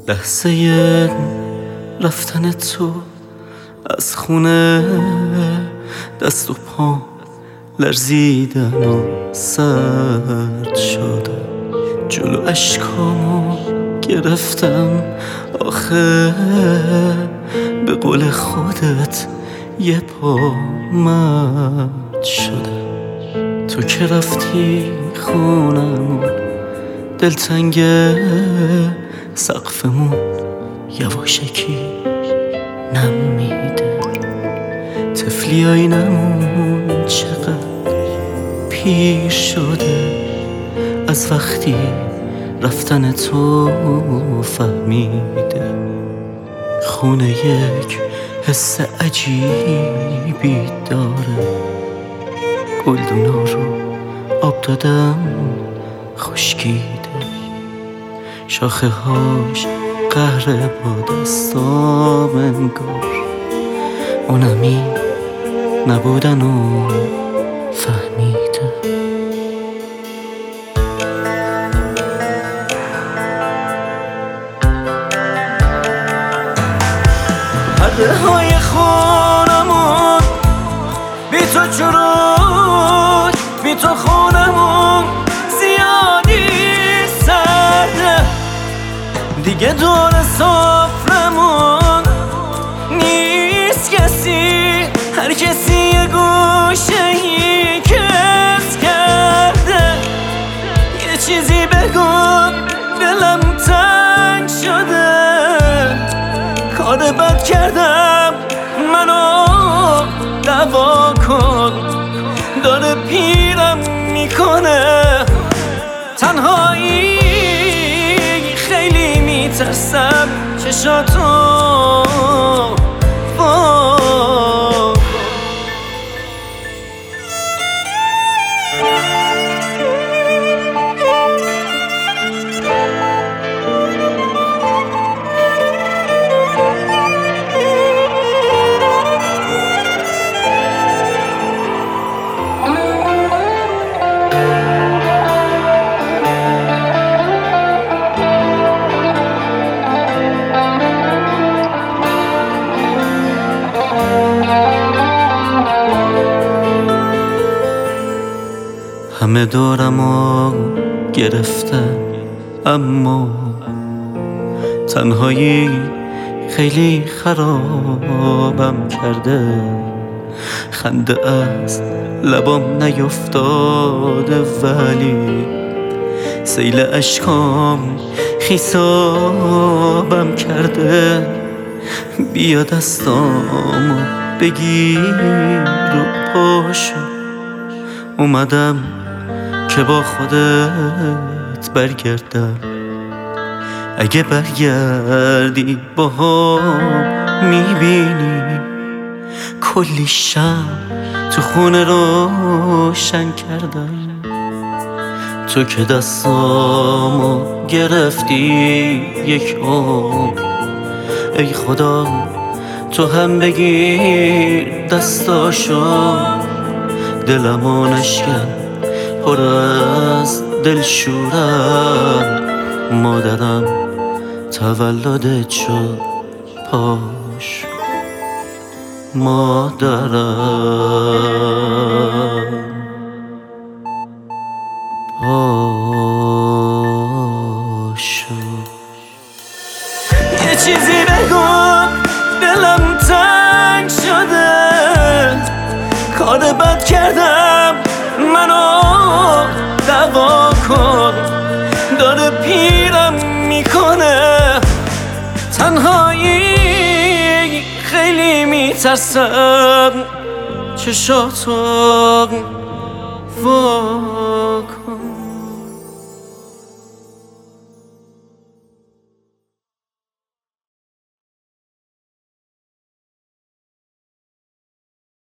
لحظه رفتن تو از خونه دست و پا لرزیدن و سرد شده، جلو اشکامو گرفتم آخه به قول خودت یه پا مرد شده. تو که رفتی خونمون دلتنگه، سقفمون یواشکی نم میده، طفلی آینمون چقدر پیر شده، از وقتی رفتن تو فهمیده. خونه یک حس عجیبی داره، گلدونا رو آب دادم خشکیده، شاخه هاش قهر با دستام انگار، اونمی نبودن و فهمیده. پرده های خونمون بی تو چروک، بی تو خونمون زیادی سرده، دیگه دور سفرمون نیست کسی، هر کسی یه گوشه ای کس کرده. یه چیزی بگو دلم تنگ شده، کار بد کردم منو دوا کن، داره پیرم میکنه تنهایی، خیلی میترسم چشاتو همه دورمو گرفتن اما تنهایی خیلی خرابم کرده، خنده از لبام نیفتاده ولی سیل اشکام خیسابم کرده. بیا دستامو بگیر رو پاشو، اومدم که با خودت برگردم، اگه برگردی با هم میبینی کلی شم تو خونه روشن کردم. تو که دستامو گرفتی یک عمر، ای خدا تو هم بگیر دستاشو، دلمو نشکن پر از دلشورم، مادرم تولدت شد پاش، مادرم پاشو. یه چیزی بگو دلم تنگ شده، کار بد کردم منو دوا کن، داره پیرم میکنه تنهایی، خیلی میترسم چشاتو وا کن.